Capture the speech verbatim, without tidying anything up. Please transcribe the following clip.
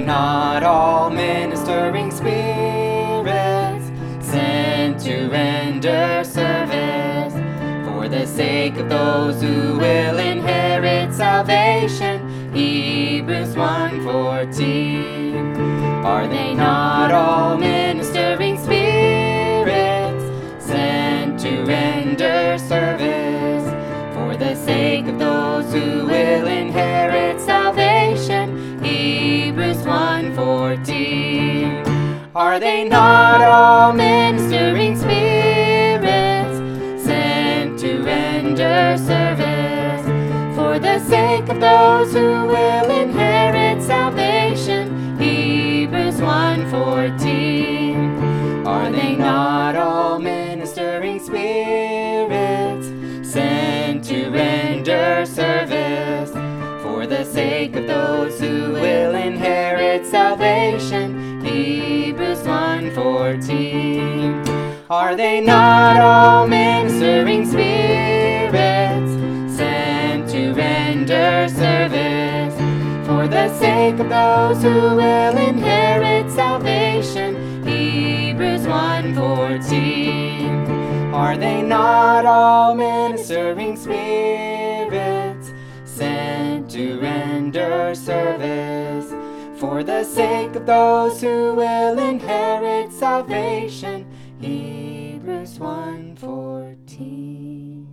not all ministering spirits sent to render service for the sake of those who will inherit salvation? Hebrews one fourteen. Are they not all ministering spirits sent to render service for the sake of those who will inherit salvation? Hebrews one fourteen. Are they not all ministering spirits sent to render service for the sake of those who will inherit salvation? Hebrews one fourteen. Are they not all ministering spirits sent to render service for the sake of those who will inherit salvation? Hebrews one fourteen. Are they not all ministering spirits sent to render service for the sake of those who will inherit salvation? Hebrews one fourteen. Are they not all ministering spirits sent to render service for the sake of those who will inherit salvation? Hebrews one fourteen.